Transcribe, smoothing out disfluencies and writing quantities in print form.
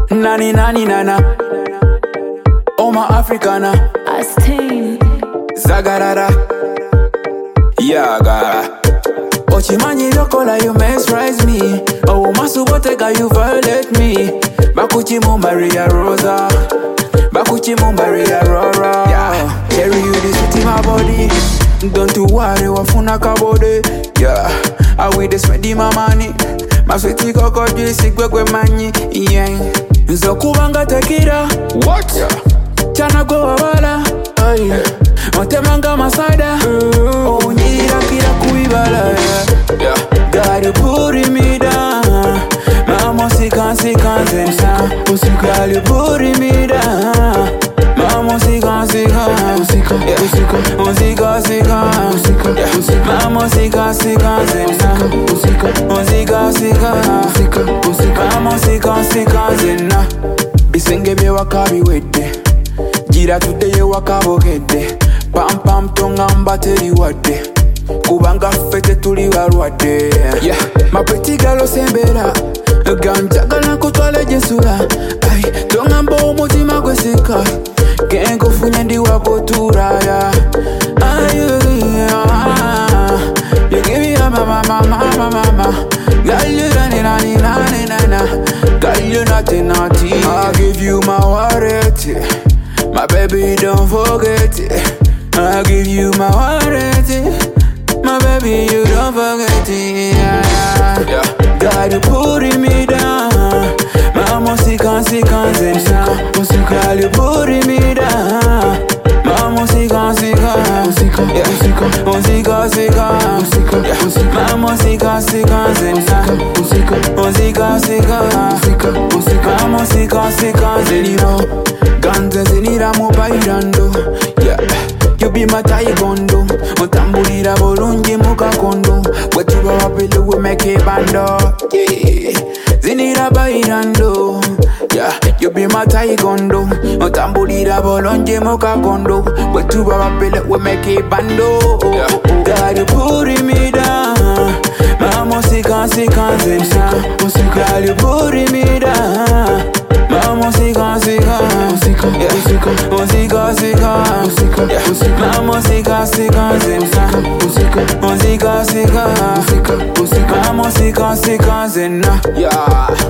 Nani nani nana. Oh my Africana. Astain. Zagarara. Yaga. Ochimanyi lokola, you mesmerize me. Oh masubotega, you violate me. Bakuchimu Maria Rosa. Bakuchimu Maria Rora. Yeah. Carry you this in my body. Don't you worry, wafuna kabode. Yeah. I will just spend my money. Maswiti koko jisi kwekwe manyi. Yeah. Nzokubanga tekira. What? Yeah. Chana go wala. Ay. Otemanga masada. Oh nyira kira kuibala. Yeah. God you putting me down. Mama sika sika sika. God you putting me down. Mama sika sika. Sika sika. Mama sika sika sika. Sika sika. Mama sika sika sika. Bisenge bye wakabi wedde. Jira today wakabogedde. Pam pam tonga mbateri wadde. Kubanga fete tuli balwadde. Yeah. Mapeti galo sembera. Ganjagala kutwala jesula. Ay, tonga mbo umutima gwesika. Kengo funya ndi wakotura. Yeah. Ay, you give me a mama. Girl, you na. Girl, you naughty. I'll give you my wallet. My baby, don't forget it. I'll give you my wallet. My baby, you don't forget it. Yeah. God, you putting me down. Mama, sika. Girl, you putting me down. Mama, sika. Mama, sika. Mama, sika. Ganze zinira mubairando. Yeah. You be my taekwondo. Mutambulira bulungi mukakondo. Bwetuba wapele we make a bando. Yeah. Zinira bairando. Yeah. You be my taekwondo. Mutambulira bulungi mukakondo. Bwetuba wapele we make a bando. Yeah. God you putting me down. Mama sika. God you putting me down. Mama sika. Mama sika. Mama sika. Yeah.